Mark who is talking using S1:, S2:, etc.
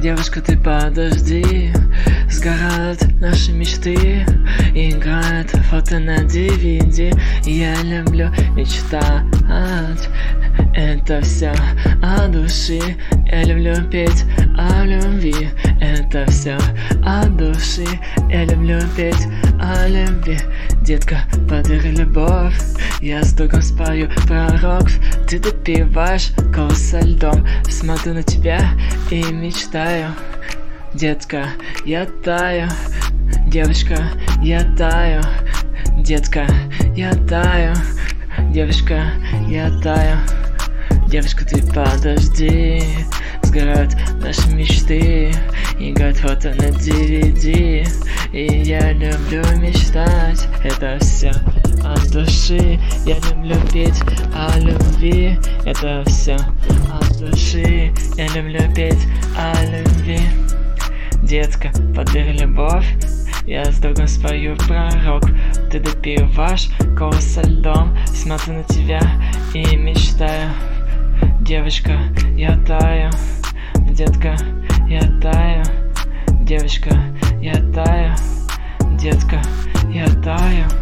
S1: Девушка, ты подожди, сгорают наши мечты, играет фото на DVD. Я люблю мечтать, это все от души. Я люблю петь о любви, это все от души. Я люблю петь о любви. Детка, подари любовь, я с другом спою пророк. Ты допиваешь колу со льдом, смотрю на тебя и мечтаю. Детка, я таю, девочка, я таю. Детка, я таю, девочка, я таю. Девушка, ты подожди, сгорают наши мечты, играет фото на DVD. И я люблю мечтать, это все от души. Я люблю петь о любви, это все от души. Я люблю петь о любви. Детка, подари любовь, я с другом спою пророк. Ты допиваешь колу со льдом, смотрю на тебя и мечтаю. Девочка, я таю, детка, я таю. Девочка, я таю, детка, я таю.